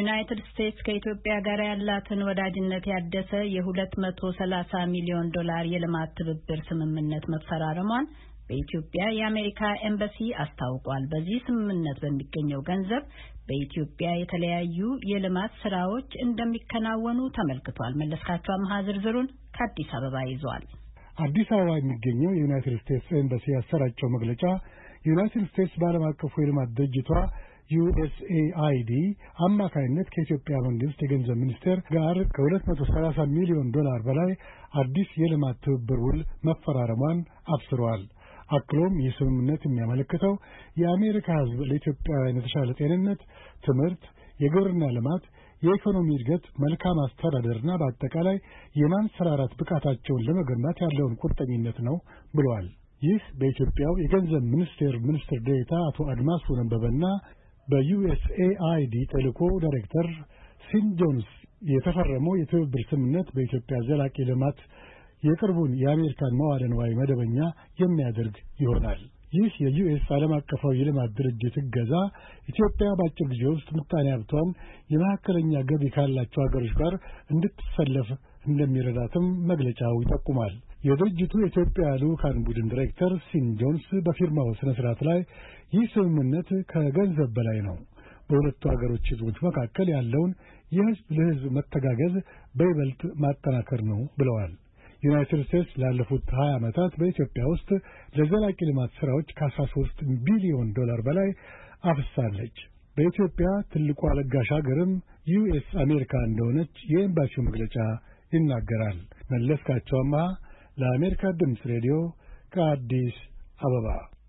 ዩናይትድ ስቴትስ ከኢትዮጵያ ጋር ያላትን ወዳጅነት ያደሰ የ$230 ሚሊዮን የልማት ትብብር ስምምነት መፈራረሟን በኢትዮጵያ የአሜሪካ ኤምባሲ አስታውቋል። በዚህ ስምምነት በሚገኘው ገንዘብ በኢትዮጵያ የተለያዩ የልማት ስራዎች እንደሚከናወኑ ተመልክቷል። መለስካቸው አምሃ ዝርዝሩን ከአዲስ አበባ ይዟል። አዲስ አበባ የሚገኘው የዩናይትድ ስቴትስ ኤምባሲ ያሰራጨው መግለጫ ዩናይትድ ስቴትስ በዓለም አቀፉ የልማት ድርጅቷ USAID አማካይነት ከኢትዮጵያ መንግስት የገንዘብ ሚኒስቴር ጋር ከ$230 ሚሊዮን በላይ አዲስ የልማት ትብብር ውል መፈራረሟን አብስሯል። አክሎም ይህ ስምምነት የሚያመለክተው የአሜሪካ ሕዝብ ለኢትዮጵያውያን የተሻለ ጤንነት፣ ትምህርት፣ የግብርና ልማት፣ የኢኮኖሚ እድገት፣ መልካም አስተዳደርና በአጠቃላይ የማንሰራራት ብቃታቸውን ለመገንባት ያለውን ቁርጠኝነት ነው ብሏል። ይህ በኢትዮጵያው የገንዘብ ሚኒስቴር ሚኒስትር ዴኤታ አቶ አድማሱ ነበበና በUSAID ተልእኮ ዳይሬክተር ሲን ጆንስ የተፈረመው የትብብር ስምምነት በኢትዮጵያ ዘላቂ ልማት የቅርቡን የአሜሪካን መዋዕለ ንዋይ መደበኛ የሚያደርግ ይሆናል። ይህ የዩኤስ ዓለም አቀፋዊ የልማት ድርጅት እገዛ ኢትዮጵያ በአጭር ጊዜ ውስጥ ምጣኔ ሀብቷን የመካከለኛ ገቢ ካላቸው ሀገሮች ጋር እንድትሰለፍ እንደሚረዳትም መግለጫው ይጠቁማል። የድርጅቱ የኢትዮጵያ ልዑካን ቡድን ዳይሬክተር ሲን ጆንስ በፊርማው ስነ ስርዓት ላይ ይህ ስምምነት ከገንዘብ በላይ ነው፣ በሁለቱ ሀገሮች ህዝቦች መካከል ያለውን የህዝብ ለህዝብ መተጋገዝ በይበልጥ ማጠናከር ነው ብለዋል። ዩናይትድ ስቴትስ ላለፉት 20 ዓመታት በኢትዮጵያ ውስጥ ለዘላቂ ልማት ስራዎች ከ13 ቢሊዮን ዶላር በላይ አፍሳለች። በኢትዮጵያ ትልቋ ለጋሽ ሀገርም ዩኤስ አሜሪካ እንደሆነች የኤምባሲው መግለጫ ይናገራል። መለስካቸው አምሃ ለአሜሪካ ድምፅ ሬዲዮ ከአዲስ አበባ